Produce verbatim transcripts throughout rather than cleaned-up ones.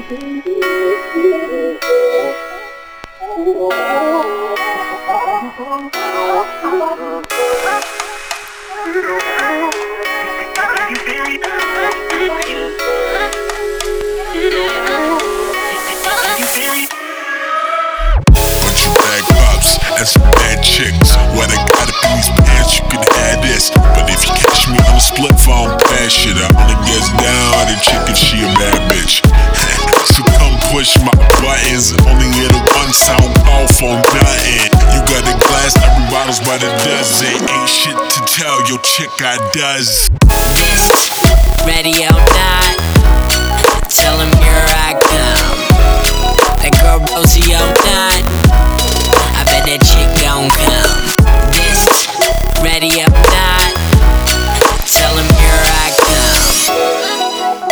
And some bad chicks. What I got up in these pants, you can have this. But if you catch me on a split phone, pass shit, I only gets down the chick if she a bad bitch. So come push my buttons, only hit a one sound off on nothing. You got a glass, every bottle's by the dozen. Ain't shit to tell your chick I does. Ready or not, tell him here I come. That girl Rosie or not, I bet that chick gon' come. This, ready or not, tell him here I come.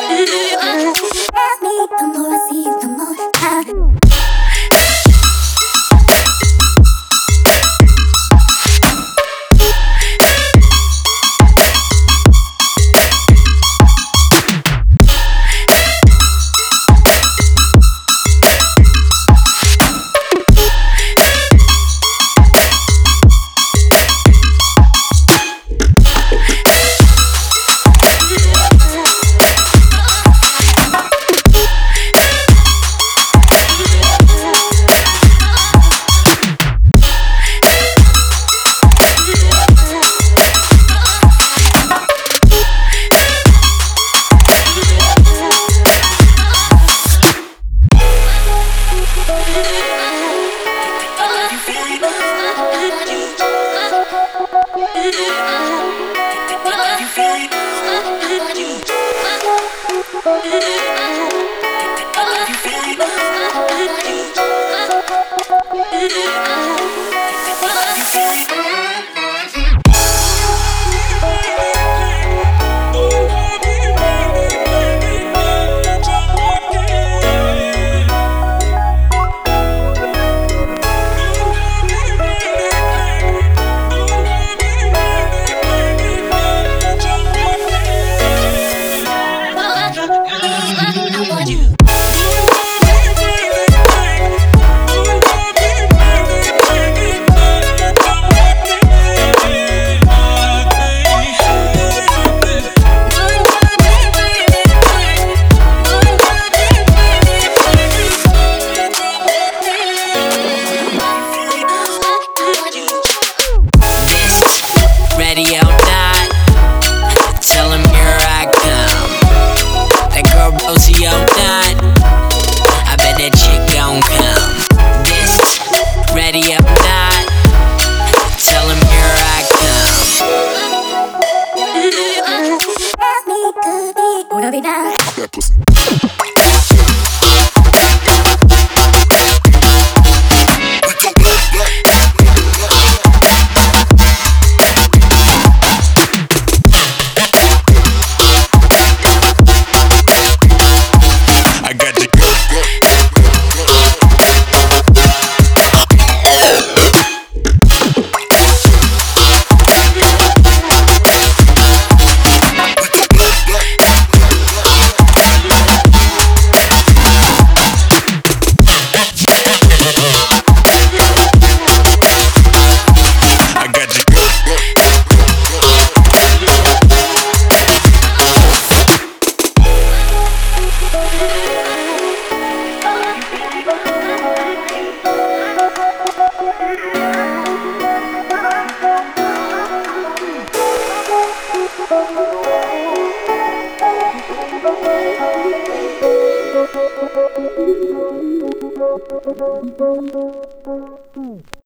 The more I see you, the more I that pussy. Thank you.